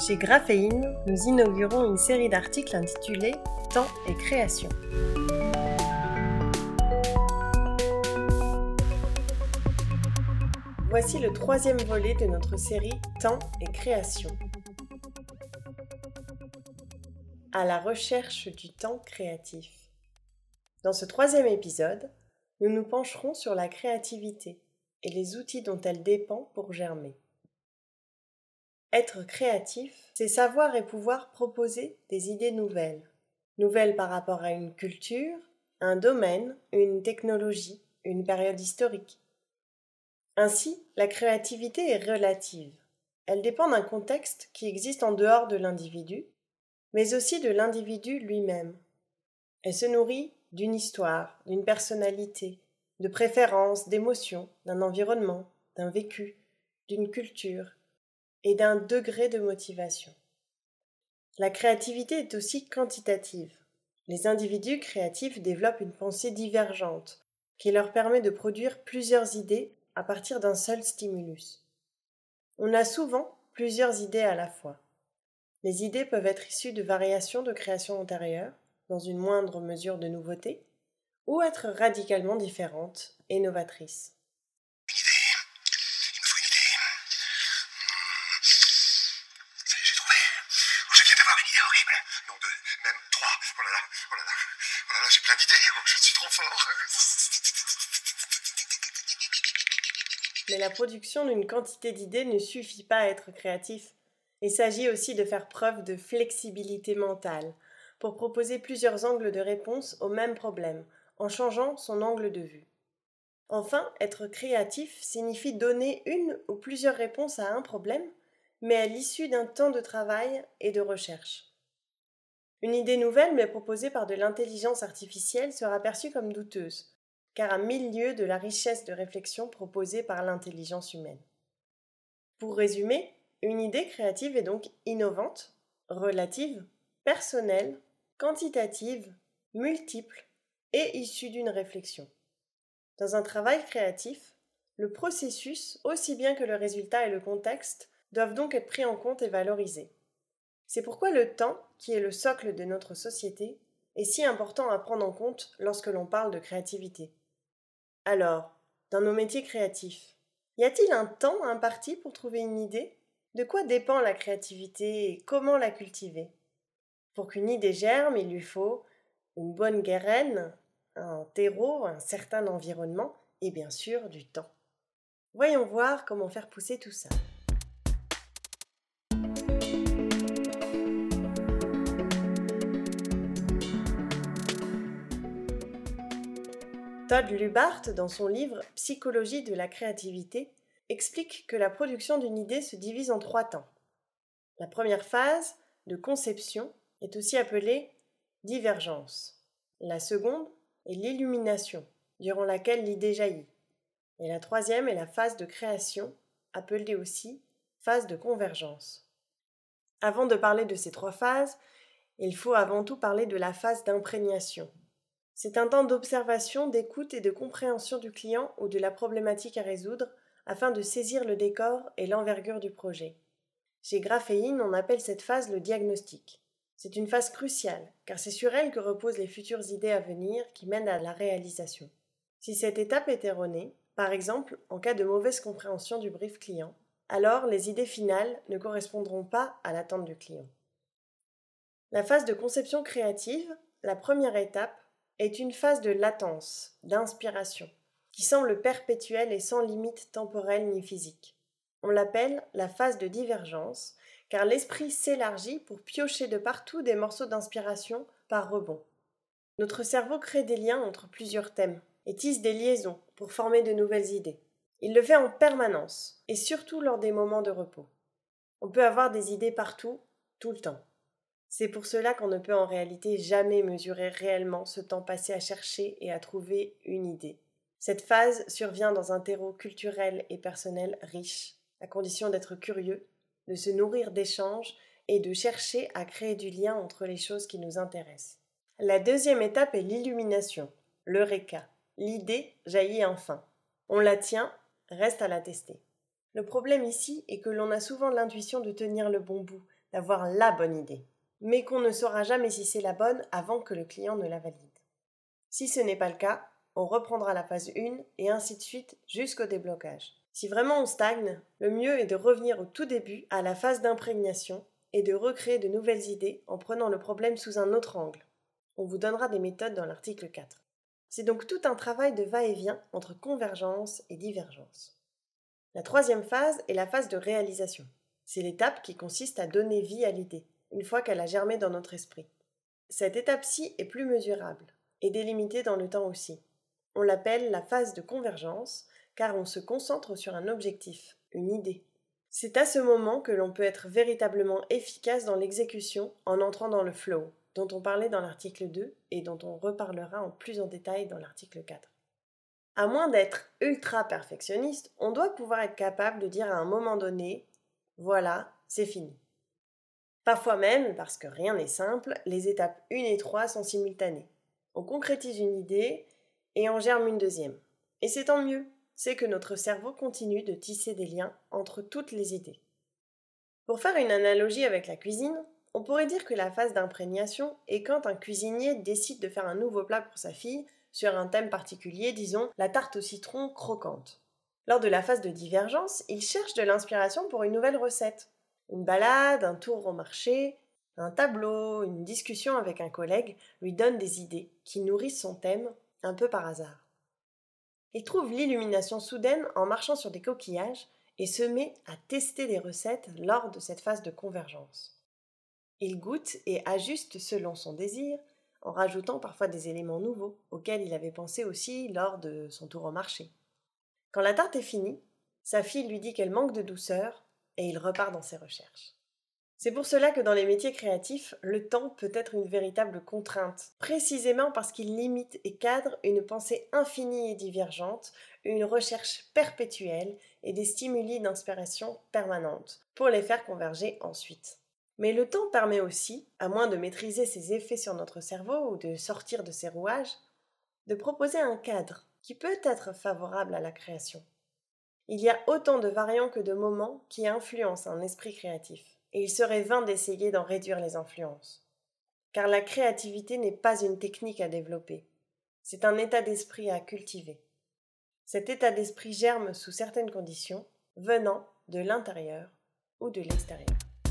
Chez Graphéine, nous inaugurons une série d'articles intitulée « Temps et création ». Voici le troisième volet de notre série « Temps et création ». À la recherche du temps créatif. Dans ce troisième épisode, nous nous pencherons sur la créativité et les outils dont elle dépend pour germer. Être créatif, c'est savoir et pouvoir proposer des idées nouvelles. Nouvelles par rapport à une culture, un domaine, une technologie, une période historique. Ainsi, la créativité est relative. Elle dépend d'un contexte qui existe en dehors de l'individu, mais aussi de l'individu lui-même. Elle se nourrit d'une histoire, d'une personnalité, de préférences, d'émotions, d'un environnement, d'un vécu, d'une culture et d'un degré de motivation. La créativité est aussi quantitative. Les individus créatifs développent une pensée divergente qui leur permet de produire plusieurs idées à partir d'un seul stimulus. On a souvent plusieurs idées à la fois. Les idées peuvent être issues de variations de création antérieure, dans une moindre mesure de nouveauté, ou être radicalement différentes et novatrices. J'ai plein d'idées, je suis trop fort. Mais la production d'une quantité d'idées ne suffit pas à être créatif. Il s'agit aussi de faire preuve de flexibilité mentale pour proposer plusieurs angles de réponse au même problème, en changeant son angle de vue. Enfin, être créatif signifie donner une ou plusieurs réponses à un problème, mais à l'issue d'un temps de travail et de recherche. Une idée nouvelle mais proposée par de l'intelligence artificielle sera perçue comme douteuse, car à 1000 lieues de la richesse de réflexion proposée par l'intelligence humaine. Pour résumer, une idée créative est donc innovante, relative, personnelle, quantitative, multiple et issue d'une réflexion. Dans un travail créatif, le processus, aussi bien que le résultat et le contexte, doivent donc être pris en compte et valorisés. C'est pourquoi le temps, qui est le socle de notre société, est si important à prendre en compte lorsque l'on parle de créativité. Alors, dans nos métiers créatifs, y a-t-il un temps imparti pour trouver une idée ? De quoi dépend la créativité et comment la cultiver ? Pour qu'une idée germe, il lui faut une bonne graine, un terreau, un certain environnement et bien sûr du temps. Voyons voir comment faire pousser tout ça. Todd Lubart, dans son livre « Psychologie de la créativité », explique que la production d'une idée se divise en 3 temps. La première phase, de conception, est aussi appelée divergence. La seconde est l'illumination, durant laquelle l'idée jaillit. Et la troisième est la phase de création, appelée aussi phase de convergence. Avant de parler de ces 3 phases, il faut avant tout parler de la phase d'imprégnation. C'est un temps d'observation, d'écoute et de compréhension du client ou de la problématique à résoudre afin de saisir le décor et l'envergure du projet. Chez Graphéine, on appelle cette phase le diagnostic. C'est une phase cruciale, car c'est sur elle que reposent les futures idées à venir qui mènent à la réalisation. Si cette étape est erronée, par exemple en cas de mauvaise compréhension du brief client, alors les idées finales ne correspondront pas à l'attente du client. La phase de conception créative, la première étape, est une phase de latence, d'inspiration, qui semble perpétuelle et sans limite temporelle ni physique. On l'appelle la phase de divergence, car l'esprit s'élargit pour piocher de partout des morceaux d'inspiration par rebond. Notre cerveau crée des liens entre plusieurs thèmes et tisse des liaisons pour former de nouvelles idées. Il le fait en permanence, et surtout lors des moments de repos. On peut avoir des idées partout, tout le temps. C'est pour cela qu'on ne peut en réalité jamais mesurer réellement ce temps passé à chercher et à trouver une idée. Cette phase survient dans un terreau culturel et personnel riche, à condition d'être curieux, de se nourrir d'échanges et de chercher à créer du lien entre les choses qui nous intéressent. La deuxième étape est l'illumination, l'eureka. L'idée jaillit enfin. On la tient, reste à la tester. Le problème ici est que l'on a souvent l'intuition de tenir le bon bout, d'avoir la bonne idée, mais qu'on ne saura jamais si c'est la bonne avant que le client ne la valide. Si ce n'est pas le cas, on reprendra la phase 1 et ainsi de suite jusqu'au déblocage. Si vraiment on stagne, le mieux est de revenir au tout début, à la phase d'imprégnation, et de recréer de nouvelles idées en prenant le problème sous un autre angle. On vous donnera des méthodes dans l'article 4. C'est donc tout un travail de va-et-vient entre convergence et divergence. La troisième phase est la phase de réalisation. C'est l'étape qui consiste à donner vie à l'idée, une fois qu'elle a germé dans notre esprit. Cette étape-ci est plus mesurable, et délimitée dans le temps aussi. On l'appelle la phase de convergence, car on se concentre sur un objectif, une idée. C'est à ce moment que l'on peut être véritablement efficace dans l'exécution en entrant dans le flow, dont on parlait dans l'article 2 et dont on reparlera en plus en détail dans l'article 4. À moins d'être ultra perfectionniste, on doit pouvoir être capable de dire à un moment donné « voilà, c'est fini ». Parfois même, parce que rien n'est simple, les étapes 1 et 3 sont simultanées. On concrétise une idée et en germe une deuxième. Et c'est tant mieux, c'est que notre cerveau continue de tisser des liens entre toutes les idées. Pour faire une analogie avec la cuisine, on pourrait dire que la phase d'imprégnation est quand un cuisinier décide de faire un nouveau plat pour sa fille sur un thème particulier, disons la tarte au citron croquante. Lors de la phase de divergence, il cherche de l'inspiration pour une nouvelle recette. Une balade, un tour au marché, un tableau, une discussion avec un collègue lui donnent des idées qui nourrissent son thème un peu par hasard. Il trouve l'illumination soudaine en marchant sur des coquillages et se met à tester des recettes lors de cette phase de convergence. Il goûte et ajuste selon son désir, en rajoutant parfois des éléments nouveaux auxquels il avait pensé aussi lors de son tour au marché. Quand la tarte est finie, sa fille lui dit qu'elle manque de douceur et il repart dans ses recherches. C'est pour cela que dans les métiers créatifs, le temps peut être une véritable contrainte, précisément parce qu'il limite et cadre une pensée infinie et divergente, une recherche perpétuelle et des stimuli d'inspiration permanente, pour les faire converger ensuite. Mais le temps permet aussi, à moins de maîtriser ses effets sur notre cerveau ou de sortir de ses rouages, de proposer un cadre qui peut être favorable à la création. Il y a autant de variants que de moments qui influencent un esprit créatif. Et il serait vain d'essayer d'en réduire les influences. Car la créativité n'est pas une technique à développer, c'est un état d'esprit à cultiver. Cet état d'esprit germe sous certaines conditions, venant de l'intérieur ou de l'extérieur.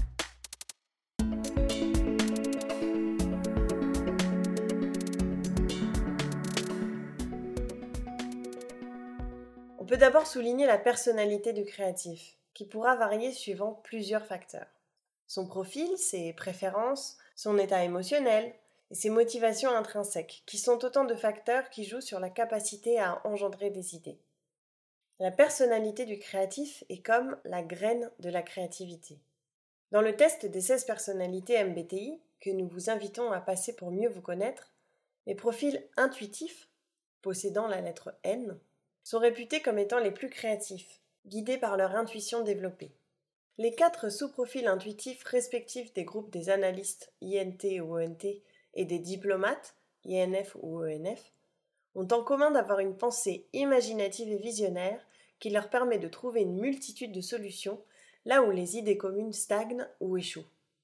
On peut d'abord souligner la personnalité du créatif, qui pourra varier suivant plusieurs facteurs. Son profil, ses préférences, son état émotionnel et ses motivations intrinsèques, qui sont autant de facteurs qui jouent sur la capacité à engendrer des idées. La personnalité du créatif est comme la graine de la créativité. Dans le test des 16 personnalités MBTI, que nous vous invitons à passer pour mieux vous connaître, les profils intuitifs, possédant la lettre N, sont réputés comme étant les plus créatifs, guidés par leur intuition développée. Les 4 sous-profils intuitifs respectifs des groupes des analystes INT ou ENT et des diplomates INF ou ENF ont en commun d'avoir une pensée imaginative et visionnaire qui leur permet de trouver une multitude de solutions là où les idées communes stagnent ou échouent.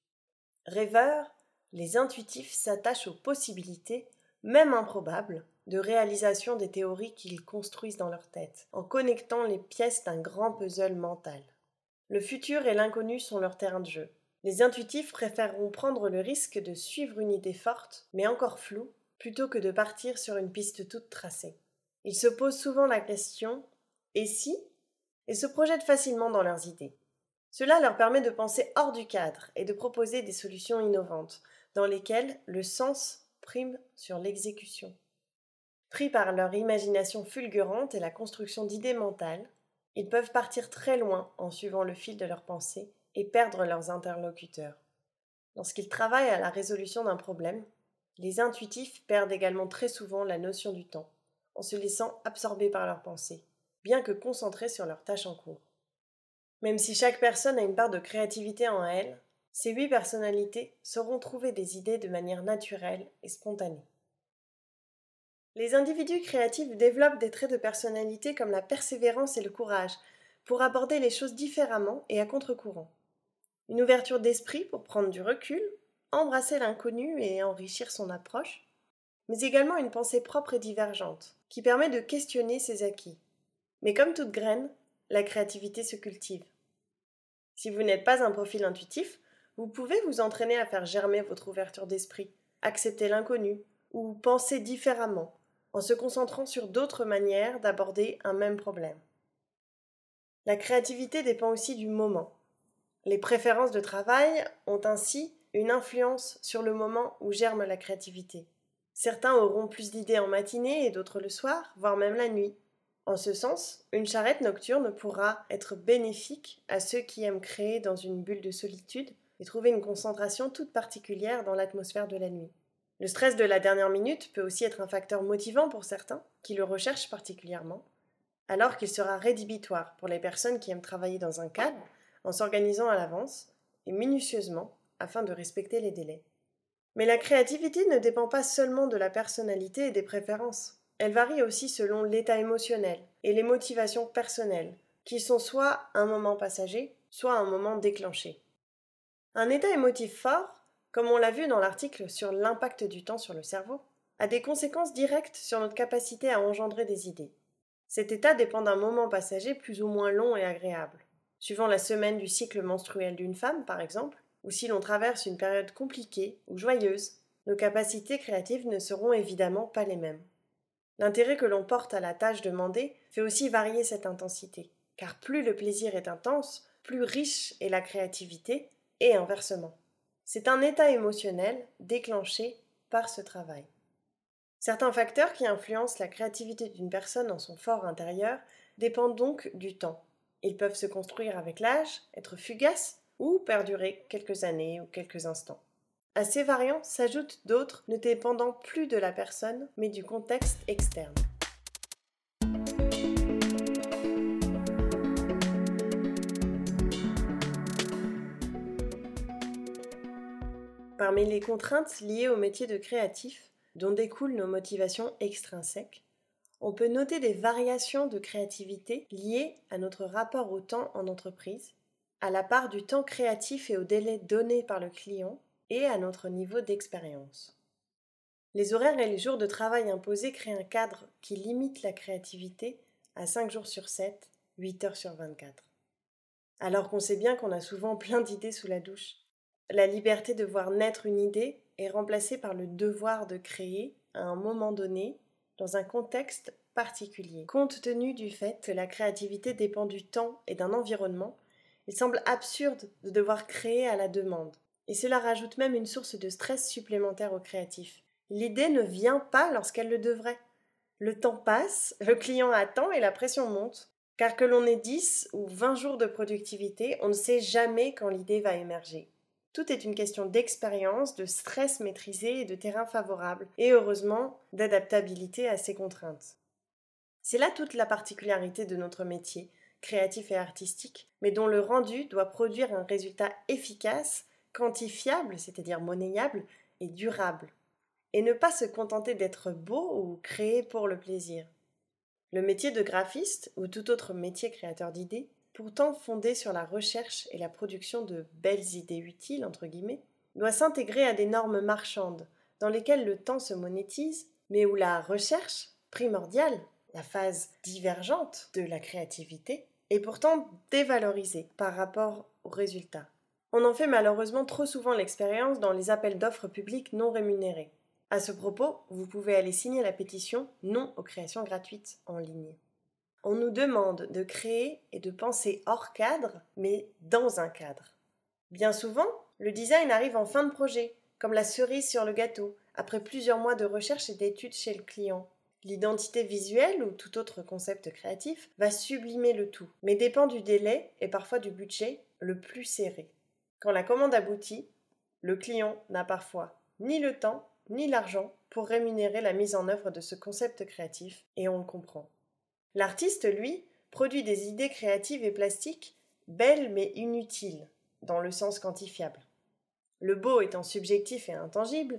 Rêveurs, les intuitifs s'attachent aux possibilités, même improbables, de réalisation des théories qu'ils construisent dans leur tête, en connectant les pièces d'un grand puzzle mental. Le futur et l'inconnu sont leur terrain de jeu. Les intuitifs préféreront prendre le risque de suivre une idée forte, mais encore floue, plutôt que de partir sur une piste toute tracée. Ils se posent souvent la question « et si ?» et se projettent facilement dans leurs idées. Cela leur permet de penser hors du cadre et de proposer des solutions innovantes, dans lesquelles le sens prime sur l'exécution. Pris par leur imagination fulgurante et la construction d'idées mentales, ils peuvent partir très loin en suivant le fil de leurs pensées et perdre leurs interlocuteurs. Lorsqu'ils travaillent à la résolution d'un problème, les intuitifs perdent également très souvent la notion du temps, en se laissant absorber par leurs pensées, bien que concentrés sur leurs tâches en cours. Même si chaque personne a une part de créativité en elle, ces 8 personnalités sauront trouver des idées de manière naturelle et spontanée. Les individus créatifs développent des traits de personnalité comme la persévérance et le courage, pour aborder les choses différemment et à contre-courant. une ouverture d'esprit pour prendre du recul, embrasser l'inconnu et enrichir son approche, mais également une pensée propre et divergente, qui permet de questionner ses acquis. Mais comme toute graine, la créativité se cultive. Si vous n'êtes pas un profil intuitif, vous pouvez vous entraîner à faire germer votre ouverture d'esprit, accepter l'inconnu ou penser différemment, en se concentrant sur d'autres manières d'aborder un même problème. La créativité dépend aussi du moment. Les préférences de travail ont ainsi une influence sur le moment où germe la créativité. Certains auront plus d'idées en matinée et d'autres le soir, voire même la nuit. En ce sens, une charrette nocturne pourra être bénéfique à ceux qui aiment créer dans une bulle de solitude et trouver une concentration toute particulière dans l'atmosphère de la nuit. Le stress de la dernière minute peut aussi être un facteur motivant pour certains, qui le recherchent particulièrement, alors qu'il sera rédhibitoire pour les personnes qui aiment travailler dans un cadre, en s'organisant à l'avance et minutieusement afin de respecter les délais. Mais la créativité ne dépend pas seulement de la personnalité et des préférences. Elle varie aussi selon l'état émotionnel et les motivations personnelles, qui sont soit un moment passager, soit un moment déclenché. Un état émotif fort, comme on l'a vu dans l'article sur l'impact du temps sur le cerveau, a des conséquences directes sur notre capacité à engendrer des idées. Cet état dépend d'un moment passager plus ou moins long et agréable. Suivant la semaine du cycle menstruel d'une femme, par exemple, ou si l'on traverse une période compliquée ou joyeuse, nos capacités créatives ne seront évidemment pas les mêmes. L'intérêt que l'on porte à la tâche demandée fait aussi varier cette intensité, car plus le plaisir est intense, plus riche est la créativité, et inversement. C'est un état émotionnel déclenché par ce travail. Certains facteurs qui influencent la créativité d'une personne dans son fort intérieur dépendent donc du temps. Ils peuvent se construire avec l'âge, être fugaces ou perdurer quelques années ou quelques instants. À ces variants s'ajoutent d'autres ne dépendant plus de la personne, mais du contexte externe. Parmi les contraintes liées au métier de créatif, dont découlent nos motivations extrinsèques, on peut noter des variations de créativité liées à notre rapport au temps en entreprise, à la part du temps créatif et au délai donné par le client, et à notre niveau d'expérience. Les horaires et les jours de travail imposés créent un cadre qui limite la créativité à 5 jours sur 7, 8 heures sur 24. Alors qu'on sait bien qu'on a souvent plein d'idées sous la douche. La liberté de voir naître une idée est remplacée par le devoir de créer à un moment donné, dans un contexte particulier. Compte tenu du fait que la créativité dépend du temps et d'un environnement, il semble absurde de devoir créer à la demande. Et cela rajoute même une source de stress supplémentaire aux créatifs. L'idée ne vient pas lorsqu'elle le devrait. Le temps passe, le client attend et la pression monte. Car que l'on ait 10 ou 20 jours de productivité, on ne sait jamais quand l'idée va émerger. Tout est une question d'expérience, de stress maîtrisé et de terrain favorable, et heureusement d'adaptabilité à ces contraintes. C'est là toute la particularité de notre métier, créatif et artistique, mais dont le rendu doit produire un résultat efficace, quantifiable, c'est-à-dire monnayable, et durable, et ne pas se contenter d'être beau ou créer pour le plaisir. Le métier de graphiste, ou tout autre métier créateur d'idées, pourtant fondé sur la recherche et la production de belles idées utiles, entre guillemets, doit s'intégrer à des normes marchandes, dans lesquelles le temps se monétise, mais où la recherche, primordiale, la phase divergente de la créativité, est pourtant dévalorisée par rapport aux résultats. On en fait malheureusement trop souvent l'expérience dans les appels d'offres publics non rémunérés. À ce propos, vous pouvez aller signer la pétition Non aux créations gratuites en ligne. On nous demande de créer et de penser hors cadre, mais dans un cadre. Bien souvent, le design arrive en fin de projet, comme la cerise sur le gâteau, après plusieurs mois de recherche et d'études chez le client. L'identité visuelle ou tout autre concept créatif va sublimer le tout, mais dépend du délai et parfois du budget le plus serré. Quand la commande aboutit, le client n'a parfois ni le temps ni l'argent pour rémunérer la mise en œuvre de ce concept créatif, et on le comprend. L'artiste, lui, produit des idées créatives et plastiques, belles mais inutiles, dans le sens quantifiable. Le beau étant subjectif et intangible,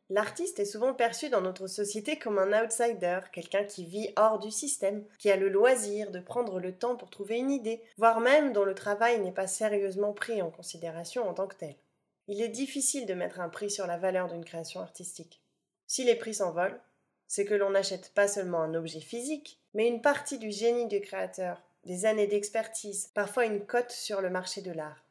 L'artiste est souvent perçu dans notre société comme un outsider, quelqu'un qui vit hors du système, qui a le loisir de prendre le temps pour trouver une idée, voire même dont le travail n'est pas sérieusement pris en considération en tant que tel. Il est difficile de mettre un prix sur la valeur d'une création artistique. Si les prix s'envolent, c'est que l'on n'achète pas seulement un objet physique, mais une partie du génie du créateur, des années d'expertise, parfois une cote sur le marché de l'art.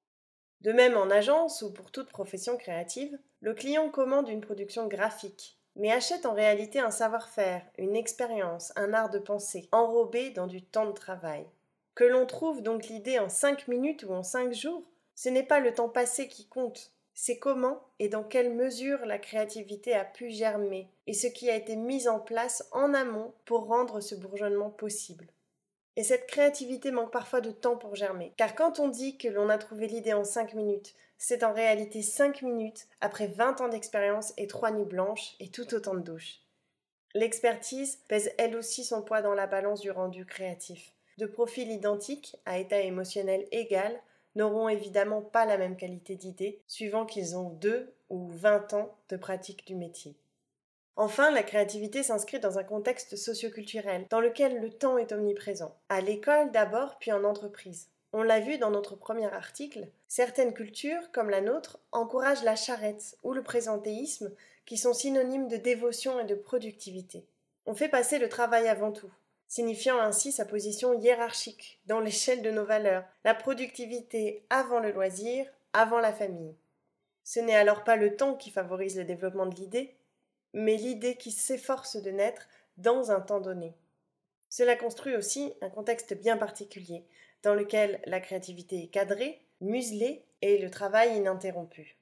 De même en agence ou pour toute profession créative, le client commande une production graphique, mais achète en réalité un savoir-faire, une expérience, un art de penser, enrobé dans du temps de travail. Que l'on trouve donc l'idée en 5 minutes ou en 5 jours, ce n'est pas le temps passé qui compte, c'est comment et dans quelle mesure la créativité a pu germer et ce qui a été mis en place en amont pour rendre ce bourgeonnement possible. Et cette créativité manque parfois de temps pour germer, car quand on dit que l'on a trouvé l'idée en 5 minutes, c'est en réalité 5 minutes après 20 ans d'expérience et 3 nuits blanches et tout autant de douches. L'expertise pèse elle aussi son poids dans la balance du rendu créatif. De profils identiques, à état émotionnel égal, n'auront évidemment pas la même qualité d'idée, suivant qu'ils ont 2 ou 20 ans de pratique du métier. Enfin, la créativité s'inscrit dans un contexte socioculturel, dans lequel le temps est omniprésent. À l'école d'abord, puis en entreprise. On l'a vu dans notre premier article, certaines cultures, comme la nôtre, encouragent la charrette ou le présentéisme, qui sont synonymes de dévotion et de productivité. On fait passer le travail avant tout, signifiant ainsi sa position hiérarchique dans l'échelle de nos valeurs, la productivité avant le loisir, avant la famille. Ce n'est alors pas le temps qui favorise le développement de l'idée, mais l'idée qui s'efforce de naître dans un temps donné. Cela construit aussi un contexte bien particulier, dans lequel la créativité est cadrée, muselée et le travail ininterrompu.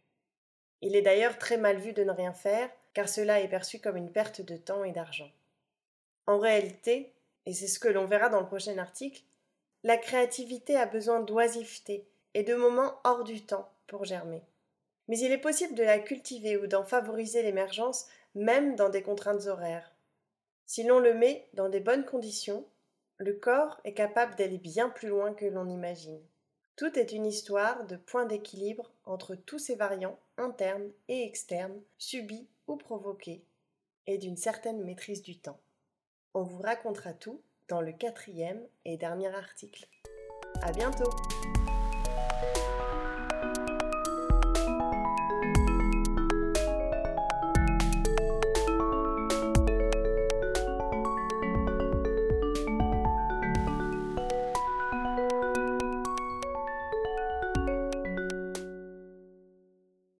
Il est d'ailleurs très mal vu de ne rien faire, car cela est perçu comme une perte de temps et d'argent. En réalité, et c'est ce que l'on verra dans le prochain article, la créativité a besoin d'oisiveté et de moments hors du temps pour germer. Mais il est possible de la cultiver ou d'en favoriser l'émergence même dans des contraintes horaires. Si l'on le met dans des bonnes conditions, le corps est capable d'aller bien plus loin que l'on imagine. Tout est une histoire de point d'équilibre entre tous ces variants internes et externes, subis ou provoqués, et d'une certaine maîtrise du temps. On vous racontera tout dans le 4e et dernier article. À bientôt!